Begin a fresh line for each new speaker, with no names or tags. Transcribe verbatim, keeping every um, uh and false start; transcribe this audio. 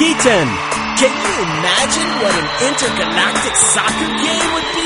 Keaton.
Can you imagine what an intergalactic soccer game would be?